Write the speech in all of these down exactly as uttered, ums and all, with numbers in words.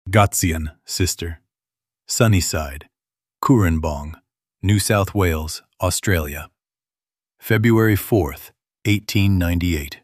Gotzian, Sister. Sunnyside, Cooranbong, New South Wales, Australia. February fourth, eighteen ninety-eight.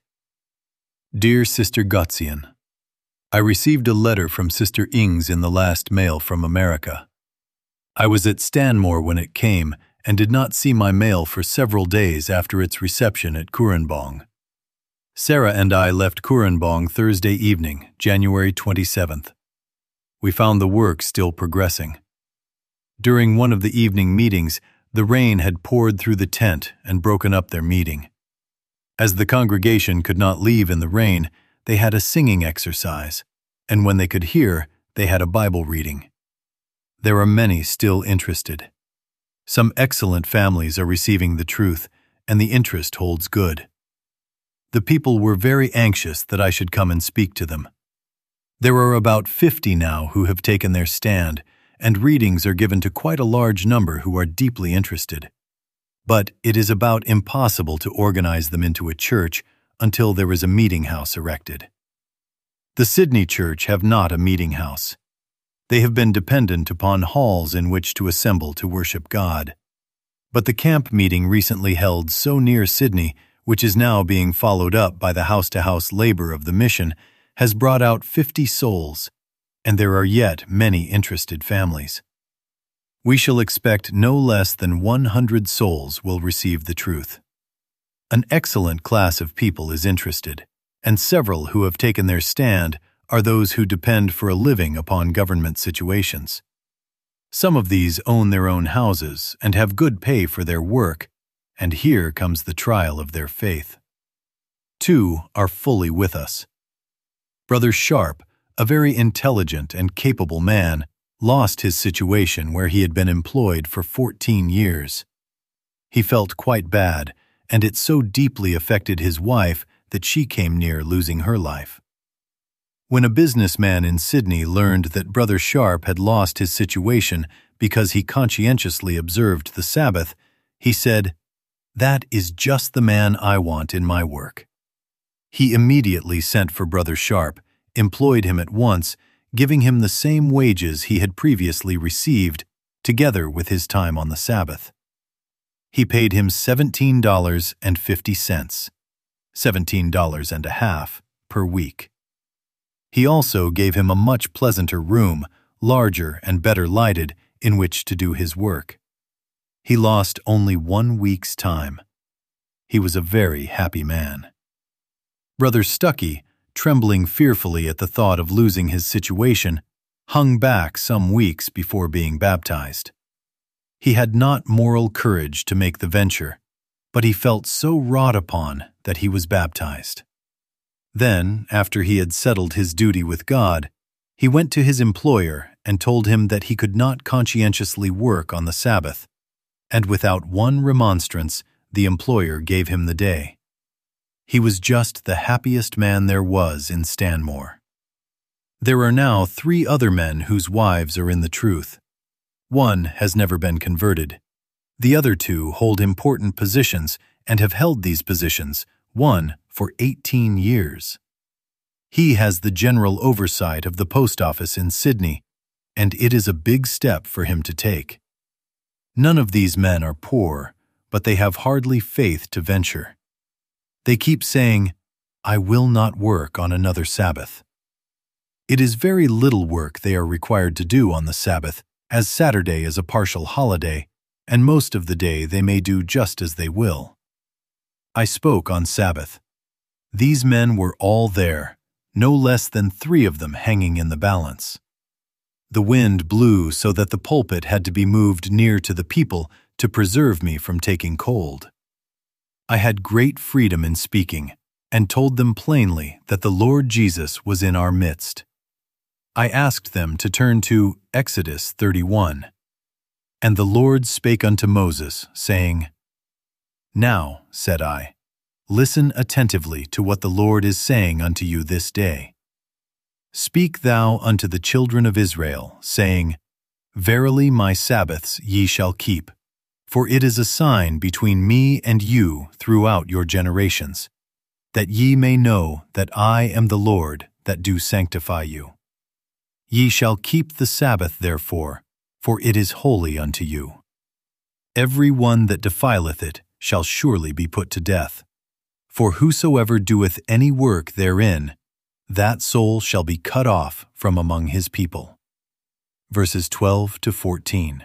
Dear Sister Gotzian, I received a letter from Sister Ings in the last mail from America. I was at Stanmore when it came and did not see my mail for several days after its reception at Cooranbong. Sarah and I left Cooranbong Thursday evening, January twenty-seventh. We found the work still progressing. During one of the evening meetings, the rain had poured through the tent and broken up their meeting. As the congregation could not leave in the rain, they had a singing exercise, and when they could hear, they had a Bible reading. There are many still interested. Some excellent families are receiving the truth, and the interest holds good. The people were very anxious that I should come and speak to them. There are about fifty now who have taken their stand, and readings are given to quite a large number who are deeply interested. But it is about impossible to organize them into a church until there is a meeting house erected. The Sydney Church have not a meeting house. They have been dependent upon halls in which to assemble to worship God. But the camp meeting recently held so near Sydney, which is now being followed up by the house-to-house labor of the mission, has brought out fifty souls, and there are yet many interested families. We shall expect no less than one hundred souls will receive the truth. An excellent class of people is interested, and several who have taken their stand are those who depend for a living upon government situations. Some of these own their own houses and have good pay for their work, and here comes the trial of their faith. Two are fully with us. Brother Sharp, a very intelligent and capable man, lost his situation where he had been employed for fourteen years. He felt quite bad, and it so deeply affected his wife that she came near losing her life. When a businessman in Sydney learned that Brother Sharp had lost his situation because he conscientiously observed the Sabbath, he said, "That is just the man I want in my work." He immediately sent for Brother Sharp, employed him at once, giving him the same wages he had previously received, together with his time on the Sabbath. He paid him seventeen dollars and fifty cents, seventeen dollars and a half, per week. He also gave him a much pleasanter room, larger and better lighted, in which to do his work. He lost only one week's time. He was a very happy man. Brother Stuckey, trembling fearfully at the thought of losing his situation, hung back some weeks before being baptized. He had not moral courage to make the venture, but he felt so wrought upon that he was baptized. Then, after he had settled his duty with God, he went to his employer and told him that he could not conscientiously work on the Sabbath, and without one remonstrance, the employer gave him the day. He was just the happiest man there was in Stanmore. There are now three other men whose wives are in the truth. One has never been converted. The other two hold important positions and have held these positions, one for eighteen years. He has the general oversight of the post office in Sydney, and it is a big step for him to take. None of these men are poor, but they have hardly faith to venture. They keep saying, "I will not work on another Sabbath." It is very little work they are required to do on the Sabbath, as Saturday is a partial holiday, and most of the day they may do just as they will. I spoke on Sabbath. These men were all there, no less than three of them hanging in the balance. The wind blew so that the pulpit had to be moved near to the people to preserve me from taking cold. I had great freedom in speaking, and told them plainly that the Lord Jesus was in our midst. I asked them to turn to Exodus thirty-one. And the Lord spake unto Moses, saying, "Now," said I, "listen attentively to what the Lord is saying unto you this day. Speak thou unto the children of Israel, saying, Verily my Sabbaths ye shall keep, for it is a sign between me and you throughout your generations, that ye may know that I am the Lord that do sanctify you. Ye shall keep the Sabbath therefore, for it is holy unto you. Every one that defileth it shall surely be put to death. For whosoever doeth any work therein, that soul shall be cut off from among his people. Verses twelve to fourteen.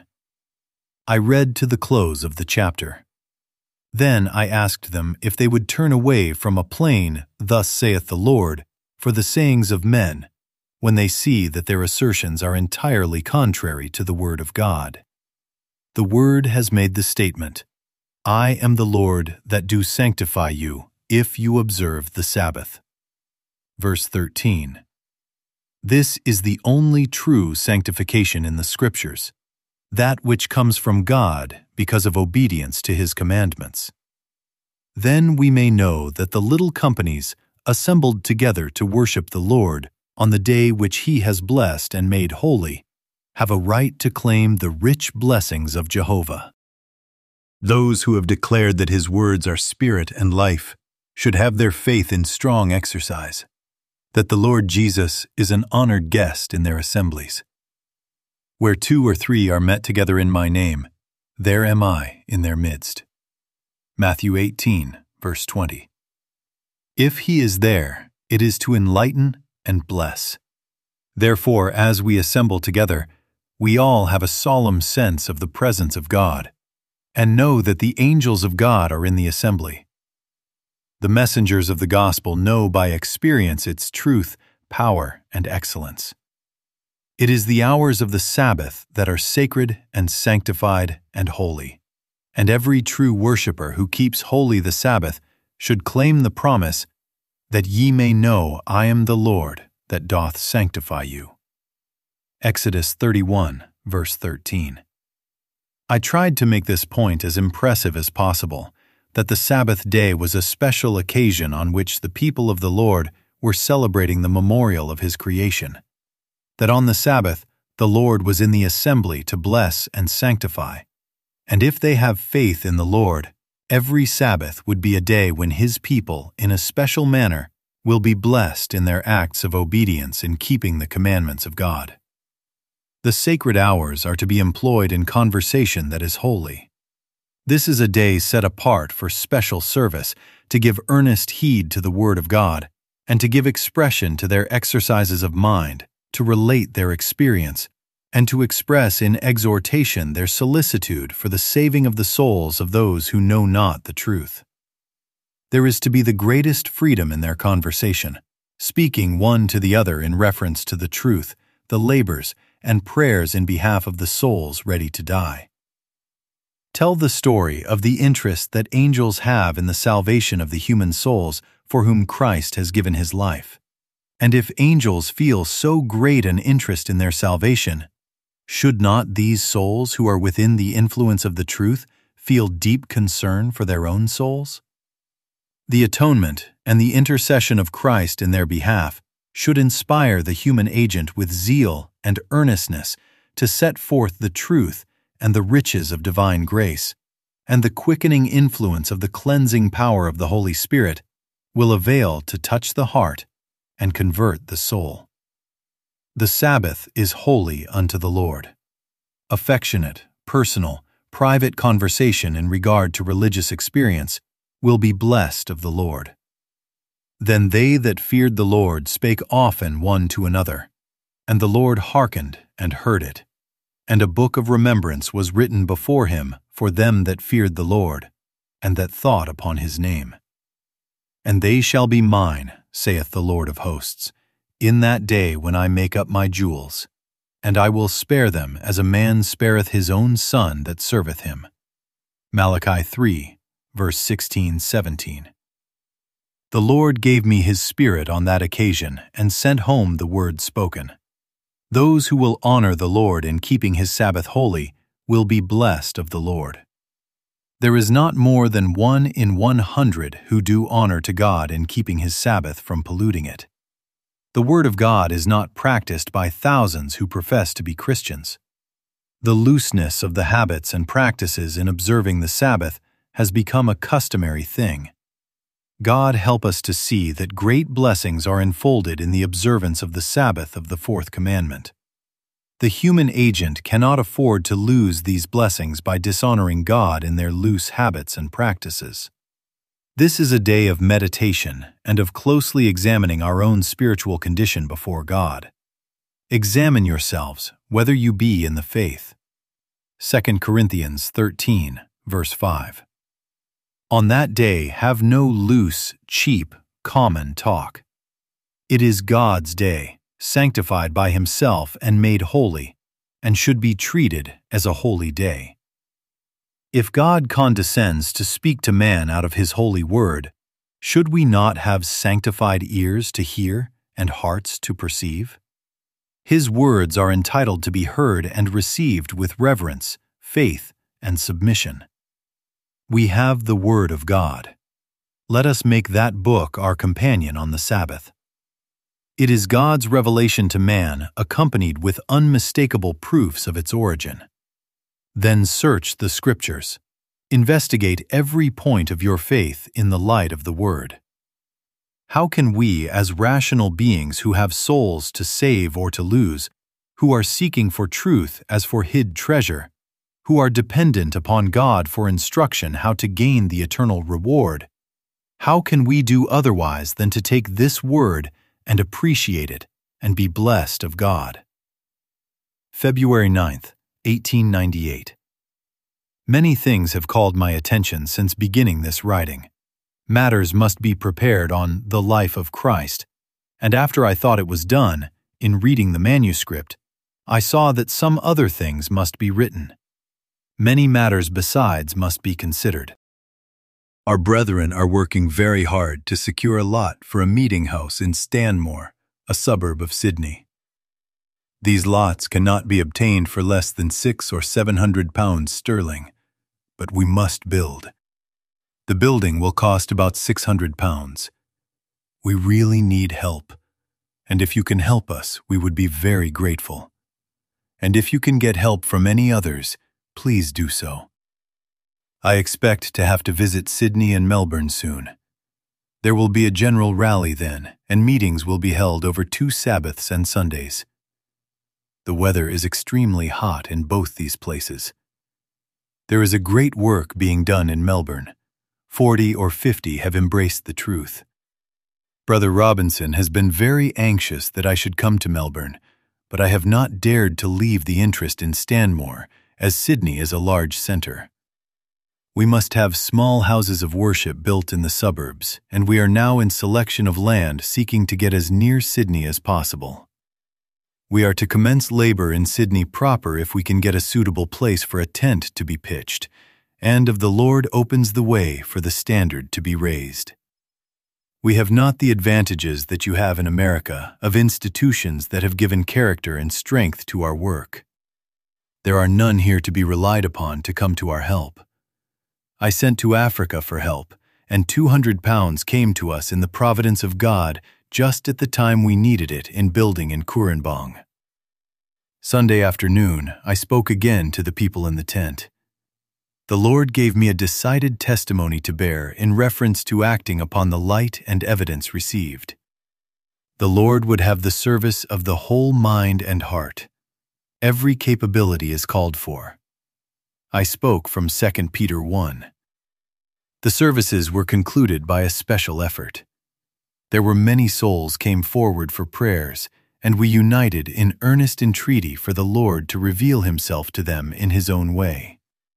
I read to the close of the chapter. Then I asked them if they would turn away from a plain, "Thus saith the Lord," for the sayings of men, when they see that their assertions are entirely contrary to the word of God. The word has made the statement, "I am the Lord that do sanctify you, if you observe the Sabbath." Verse thirteen. This is the only true sanctification in the Scriptures, that which comes from God because of obedience to His commandments. Then we may know that the little companies assembled together to worship the Lord on the day which He has blessed and made holy have a right to claim the rich blessings of Jehovah. Those who have declared that His words are spirit and life should have their faith in strong exercise, that the Lord Jesus is an honored guest in their assemblies. Where two or three are met together in my name, there am I in their midst. Matthew eighteen, verse twenty. If He is there, it is to enlighten and bless. Therefore, as we assemble together, we all have a solemn sense of the presence of God, and know that the angels of God are in the assembly. The messengers of the gospel know by experience its truth, power, and excellence. It is the hours of the Sabbath that are sacred and sanctified and holy, and every true worshiper who keeps holy the Sabbath should claim the promise, that ye may know I am the Lord that doth sanctify you. Exodus thirty-one, verse thirteen. I tried to make this point as impressive as possible, that the Sabbath day was a special occasion on which the people of the Lord were celebrating the memorial of His creation, that on the Sabbath the Lord was in the assembly to bless and sanctify, and if they have faith in the Lord, every Sabbath would be a day when His people, in a special manner, will be blessed in their acts of obedience in keeping the commandments of God. The sacred hours are to be employed in conversation that is holy. This is a day set apart for special service, to give earnest heed to the Word of God, and to give expression to their exercises of mind, to relate their experience, and to express in exhortation their solicitude for the saving of the souls of those who know not the truth. There is to be the greatest freedom in their conversation, speaking one to the other in reference to the truth, the labors, and prayers in behalf of the souls ready to die. Tell the story of the interest that angels have in the salvation of the human souls for whom Christ has given His life. And if angels feel so great an interest in their salvation, should not these souls who are within the influence of the truth feel deep concern for their own souls? The atonement and the intercession of Christ in their behalf should inspire the human agent with zeal and earnestness to set forth the truth and the riches of divine grace, and the quickening influence of the cleansing power of the Holy Spirit will avail to touch the heart and convert the soul. The Sabbath is holy unto the Lord. Affectionate, personal, private conversation in regard to religious experience will be blessed of the Lord. Then they that feared the Lord spake often one to another, and the Lord hearkened and heard it. And a book of remembrance was written before Him for them that feared the Lord, and that thought upon His name. And they shall be mine, saith the Lord of hosts, in that day when I make up my jewels, and I will spare them as a man spareth his own son that serveth him. Malachi three, verse sixteen seventeen. The Lord gave me His Spirit on that occasion, and sent home the word spoken. Those who will honor the Lord in keeping His Sabbath holy will be blessed of the Lord. There is not more than one in one hundred who do honor to God in keeping His Sabbath from polluting it. The Word of God is not practiced by thousands who profess to be Christians. The looseness of the habits and practices in observing the Sabbath has become a customary thing. God help us to see that great blessings are enfolded in the observance of the Sabbath of the fourth commandment. The human agent cannot afford to lose these blessings by dishonoring God in their loose habits and practices. This is a day of meditation and of closely examining our own spiritual condition before God. Examine yourselves, whether you be in the faith. Second Corinthians thirteen, verse five. On that day have no loose, cheap, common talk. It is God's day, sanctified by Himself and made holy, and should be treated as a holy day. If God condescends to speak to man out of His holy word, should we not have sanctified ears to hear and hearts to perceive? His words are entitled to be heard and received with reverence, faith, and submission. We have the Word of God. Let us make that book our companion on the Sabbath. It is God's revelation to man, accompanied with unmistakable proofs of its origin. Then search the Scriptures. Investigate every point of your faith in the light of the Word. How can we, as rational beings who have souls to save or to lose, who are seeking for truth as for hid treasure, who are dependent upon God for instruction how to gain the eternal reward, how can we do otherwise than to take this Word and appreciate it and be blessed of God? February ninth, eighteen ninety-eight. Many things have called my attention since beginning this writing. Matters must be prepared on the life of Christ, and after I thought it was done, in reading the manuscript, I saw that some other things must be written. Many matters besides must be considered. Our brethren are working very hard to secure a lot for a meeting house in Stanmore, a suburb of Sydney. These lots cannot be obtained for less than six or seven hundred pounds sterling, but we must build. The building will cost about six hundred pounds. We really need help, and if you can help us, we would be very grateful. And if you can get help from any others, please do so. I expect to have to visit Sydney and Melbourne soon. There will be a general rally then, and meetings will be held over two Sabbaths and Sundays. The weather is extremely hot in both these places. There is a great work being done in Melbourne. Forty or fifty have embraced the truth. Brother Robinson has been very anxious that I should come to Melbourne, but I have not dared to leave the interest in Stanmore, as Sydney is a large centre. We must have small houses of worship built in the suburbs, and we are now in selection of land seeking to get as near Sydney as possible. We are to commence labour in Sydney proper if we can get a suitable place for a tent to be pitched, and if the Lord opens the way for the standard to be raised. We have not the advantages that you have in America of institutions that have given character and strength to our work. There are none here to be relied upon to come to our help. I sent to Africa for help, and two hundred pounds came to us in the providence of God just at the time we needed it in building in Koornbong. Sunday afternoon, I spoke again to the people in the tent. The Lord gave me a decided testimony to bear in reference to acting upon the light and evidence received. The Lord would have the service of the whole mind and heart. Every capability is called for. I spoke from Second Peter one. The services were concluded by a special effort. There were many souls came forward for prayers, and we united in earnest entreaty for the Lord to reveal Himself to them in His own way.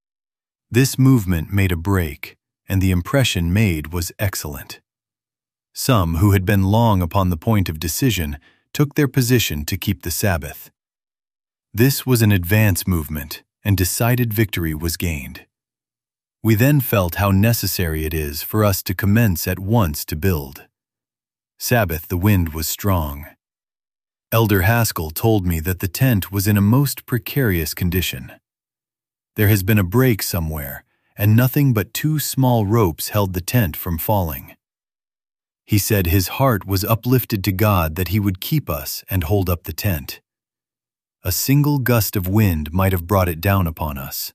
This movement made a break, and the impression made was excellent. Some who had been long upon the point of decision took their position to keep the Sabbath. This was an advance movement, and decided victory was gained. We then felt how necessary it is for us to commence at once to build. Sabbath the wind was strong. Elder Haskell told me that the tent was in a most precarious condition. There has been a break somewhere, and nothing but two small ropes held the tent from falling. He said his heart was uplifted to God that He would keep us and hold up the tent. A single gust of wind might have brought it down upon us.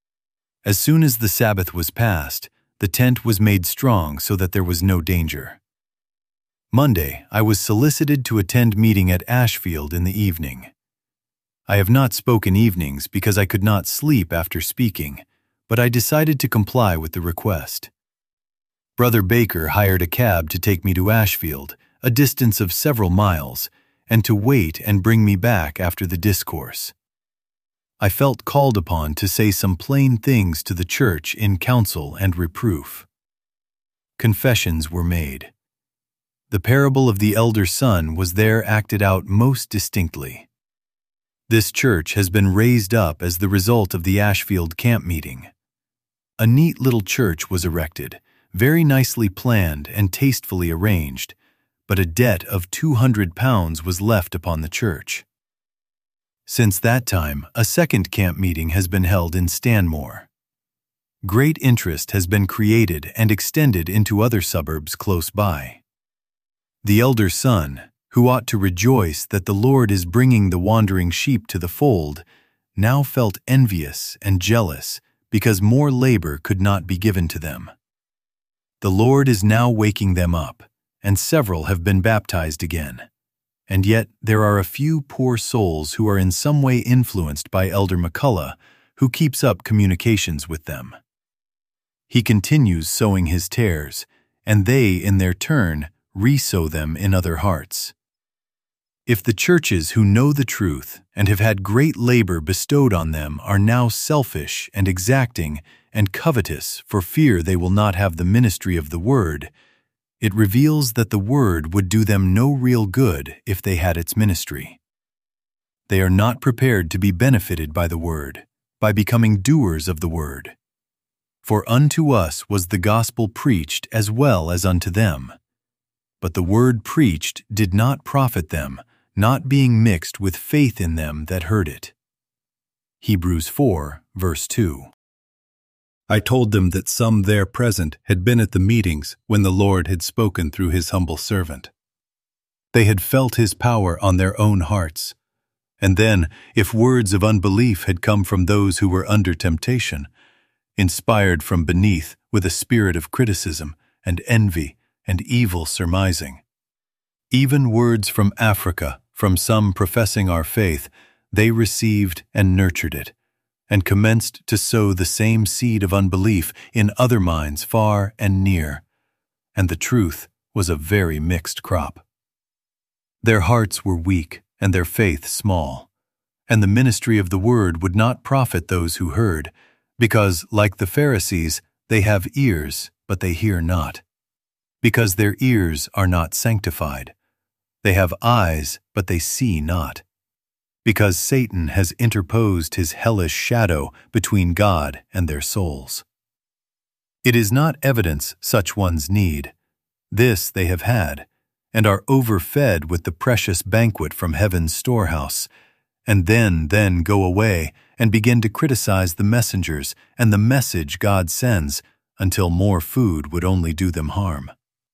As soon as the Sabbath was passed, the tent was made strong so that there was no danger. Monday, I was solicited to attend meeting at Ashfield in the evening. I have not spoken evenings because I could not sleep after speaking, but I decided to comply with the request. Brother Baker hired a cab to take me to Ashfield, a distance of several miles, and to wait and bring me back after the discourse. I felt called upon to say some plain things to the church in counsel and reproof. Confessions were made. The parable of the elder son was there acted out most distinctly. This church has been raised up as the result of the Ashfield camp meeting. A neat little church was erected, very nicely planned and tastefully arranged, but a debt of two hundred pounds was left upon the church. Since that time, a second camp meeting has been held in Stanmore. Great interest has been created and extended into other suburbs close by. The elder son, who ought to rejoice that the Lord is bringing the wandering sheep to the fold, now felt envious and jealous because more labor could not be given to them. The Lord is now waking them up, and several have been baptized again. And yet there are a few poor souls who are in some way influenced by Elder McCullough, who keeps up communications with them. He continues sowing his tares, and they, in their turn, re-sow them in other hearts. If the churches who know the truth and have had great labor bestowed on them are now selfish and exacting and covetous for fear they will not have the ministry of the word, it reveals that the word would do them no real good if they had its ministry. They are not prepared to be benefited by the word, by becoming doers of the word. For unto us was the gospel preached as well as unto them. But the word preached did not profit them, not being mixed with faith in them that heard it. Hebrews four, verse two. I told them that some there present had been at the meetings when the Lord had spoken through his humble servant. They had felt his power on their own hearts. And then, if words of unbelief had come from those who were under temptation, inspired from beneath with a spirit of criticism and envy and evil surmising, even words from Africa, from some professing our faith, they received and nurtured it, and commenced to sow the same seed of unbelief in other minds far and near, and the truth was a very mixed crop. Their hearts were weak and their faith small, and the ministry of the word would not profit those who heard, because, like the Pharisees, they have ears, but they hear not, because their ears are not sanctified. They have eyes, but they see not, because Satan has interposed his hellish shadow between God and their souls. It is not evidence such ones need. This they have had, and are overfed with the precious banquet from heaven's storehouse, and then, then go away and begin to criticize the messengers and the message God sends, until more food would only do them harm.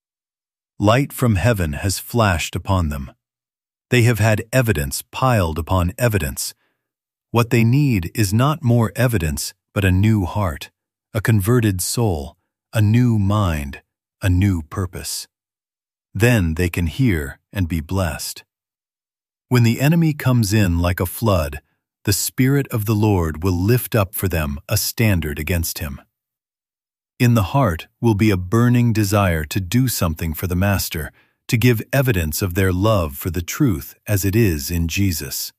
Light from heaven has flashed upon them. They have had evidence piled upon evidence. What they need is not more evidence, but a new heart, a converted soul, a new mind, a new purpose. Then they can hear and be blessed. When the enemy comes in like a flood, the Spirit of the Lord will lift up for them a standard against him. In the heart will be a burning desire to do something for the Master, to give evidence of their love for the truth as it is in Jesus.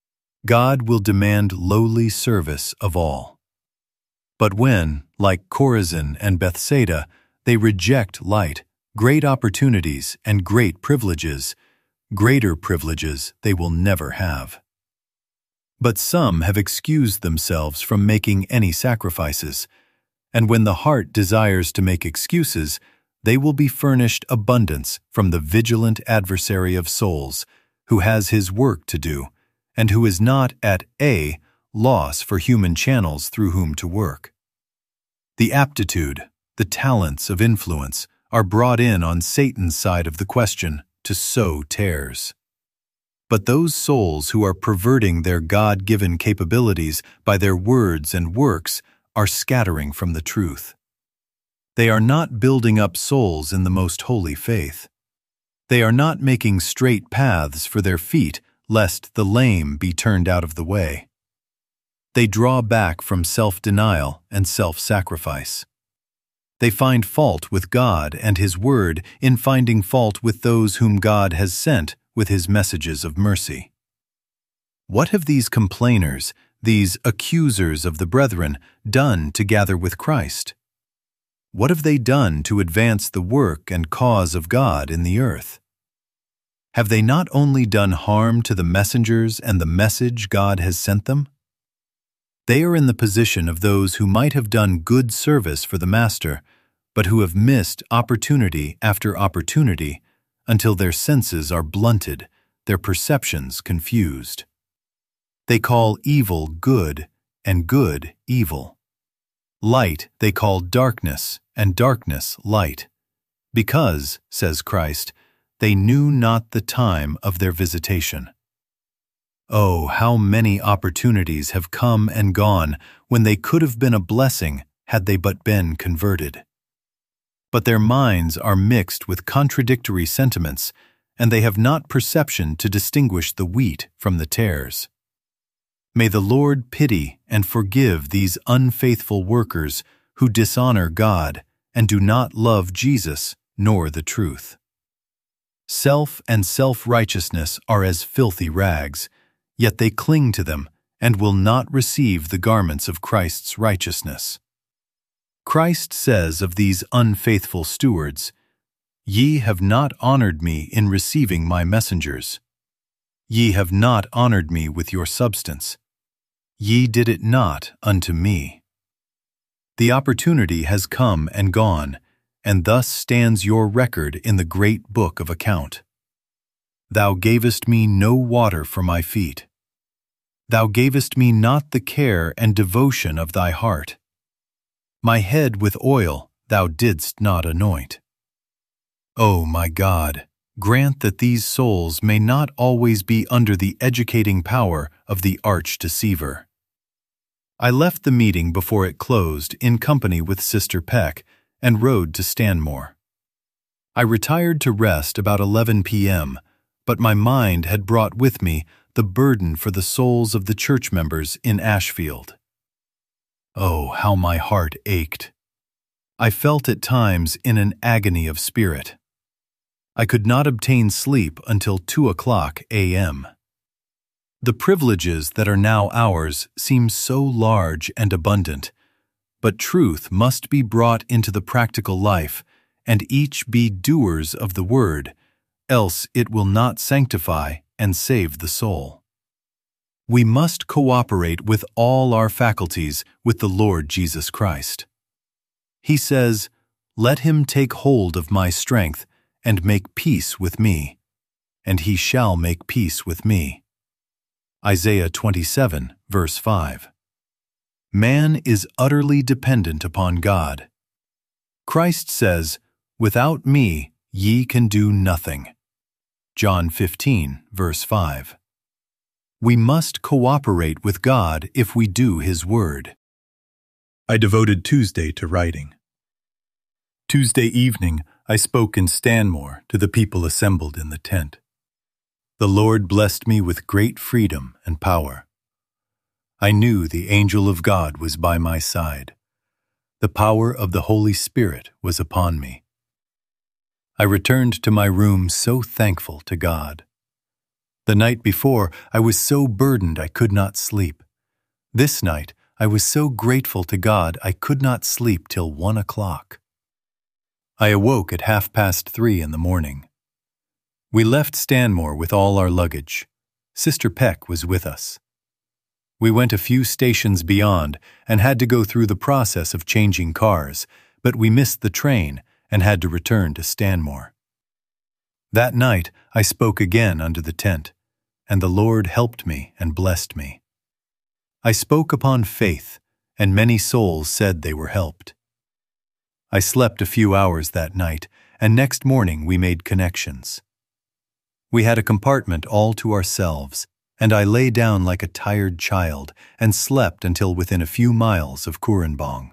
God will demand lowly service of all. But when, like Chorazin and Bethsaida, they reject light, great opportunities, and great privileges, greater privileges they will never have. But some have excused themselves from making any sacrifices, and when the heart desires to make excuses, they will be furnished abundance from the vigilant adversary of souls, who has his work to do, and who is not at a loss for human channels through whom to work. The aptitude, the talents of influence, are brought in on Satan's side of the question to sow tares. But those souls who are perverting their God-given capabilities by their words and works are scattering from the truth. They are not building up souls in the most holy faith. They are not making straight paths for their feet lest the lame be turned out of the way. They draw back from self-denial and self-sacrifice. They find fault with God and His Word in finding fault with those whom God has sent with His messages of mercy. What have these complainers, these accusers of the brethren, done to gather with Christ? What have they done to advance the work and cause of God in the earth? Have they not only done harm to the messengers and the message God has sent them? They are in the position of those who might have done good service for the Master, but who have missed opportunity after opportunity until their senses are blunted, their perceptions confused. They call evil good, and good evil. Light they call darkness, and darkness light, because, says Christ, they knew not the time of their visitation. Oh, how many opportunities have come and gone when they could have been a blessing had they but been converted. But their minds are mixed with contradictory sentiments, and they have not perception to distinguish the wheat from the tares. May the Lord pity and forgive these unfaithful workers who dishonor God and do not love Jesus nor the truth. Self and self-righteousness are as filthy rags, yet they cling to them and will not receive the garments of Christ's righteousness. Christ says of these unfaithful stewards, "Ye have not honored me in receiving my messengers. Ye have not honored me with your substance. Ye did it not unto me." The opportunity has come and gone, and thus stands your record in the great book of account. Thou gavest me no water for my feet. Thou gavest me not the care and devotion of thy heart. My head with oil thou didst not anoint. O my God, grant that these souls may not always be under the educating power of the arch-deceiver. I left the meeting before it closed in company with Sister Peck and rode to Stanmore. I retired to rest about eleven p m, but my mind had brought with me the burden for the souls of the church members in Ashfield. Oh, how my heart ached. I felt at times in an agony of spirit. I could not obtain sleep until two o'clock a m The privileges that are now ours seem so large and abundant, but truth must be brought into the practical life, and each be doers of the word, else it will not sanctify and save the soul. We must cooperate with all our faculties with the Lord Jesus Christ. He says, "Let him take hold of my strength and make peace with me, and he shall make peace with me." Isaiah twenty-seven, verse five. Man is utterly dependent upon God. Christ says, "Without me ye can do nothing." John fifteen, verse five. We must cooperate with God if we do His Word. I devoted Tuesday to writing. Tuesday evening, I spoke in Stanmore to the people assembled in the tent. The Lord blessed me with great freedom and power. I knew the angel of God was by my side. The power of the Holy Spirit was upon me. I returned to my room so thankful to God. The night before, I was so burdened I could not sleep. This night, I was so grateful to God I could not sleep till one o'clock. I awoke at half past three in the morning. We left Stanmore with all our luggage. Sister Peck was with us. We went a few stations beyond and had to go through the process of changing cars, but we missed the train and had to return to Stanmore. That night I spoke again under the tent, and the Lord helped me and blessed me. I spoke upon faith, and many souls said they were helped. I slept a few hours that night, and next morning we made connections. We had a compartment all to ourselves, and I lay down like a tired child and slept until within a few miles of Koorunbong.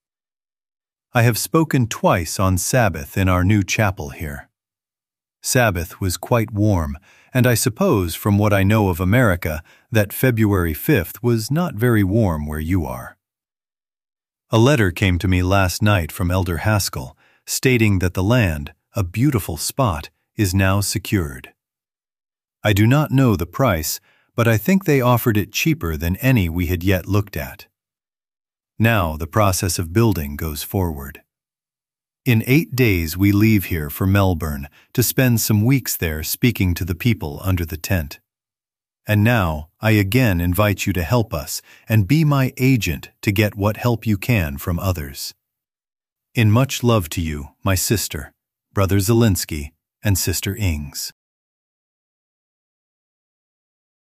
I have spoken twice on Sabbath in our new chapel here. Sabbath was quite warm, and I suppose from what I know of America that February fifth was not very warm where you are. A letter came to me last night from Elder Haskell, stating that the land, a beautiful spot, is now secured. I do not know the price, but I think they offered it cheaper than any we had yet looked at. Now the process of building goes forward. In eight days we leave here for Melbourne to spend some weeks there speaking to the people under the tent. And now I again invite you to help us and be my agent to get what help you can from others. In much love to you, my sister, Brother Zelinsky, and Sister Ings.